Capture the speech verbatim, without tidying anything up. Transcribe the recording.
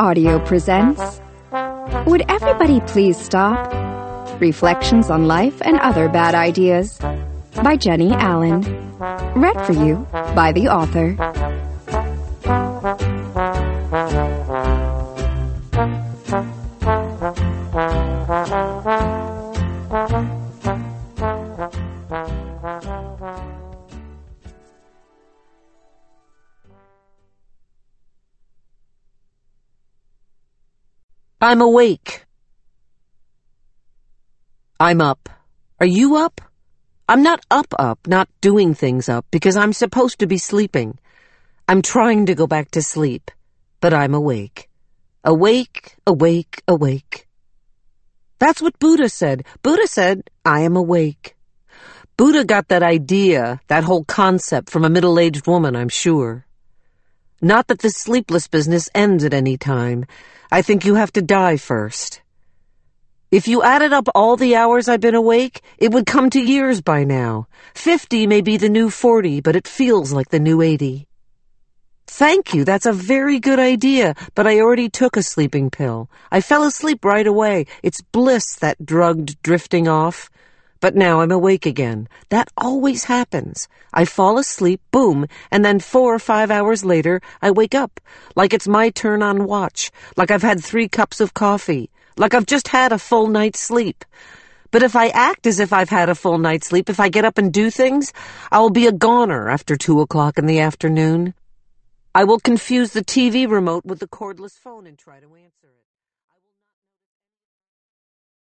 Audio presents Would Everybody Please Stop? Reflections on Life and Other Bad Ideas by Jenny Allen. Read for you by the author. I'm awake. I'm up. Are you up? I'm not up up, not doing things up, because I'm supposed to be sleeping. I'm trying to go back to sleep, but I'm awake. Awake, awake, awake. That's what Buddha said. Buddha said, I am awake. Buddha got that idea, that whole concept, from a middle-aged woman, I'm sure. Not that this sleepless business ends at any time. I think you have to die first. If you added up all the hours I've been awake, it would come to years by now. Fifty may be the new forty, but it feels like the new eighty. Thank you, that's a very good idea, but I already took a sleeping pill. I fell asleep right away. It's bliss, that drugged drifting off. But now I'm awake again. That always happens. I fall asleep, boom, and then four or five hours later, I wake up, like it's my turn on watch, like I've had three cups of coffee, like I've just had a full night's sleep. But if I act as if I've had a full night's sleep, if I get up and do things, I will be a goner after two o'clock in the afternoon. I will confuse the T V remote with the cordless phone and try to answer it.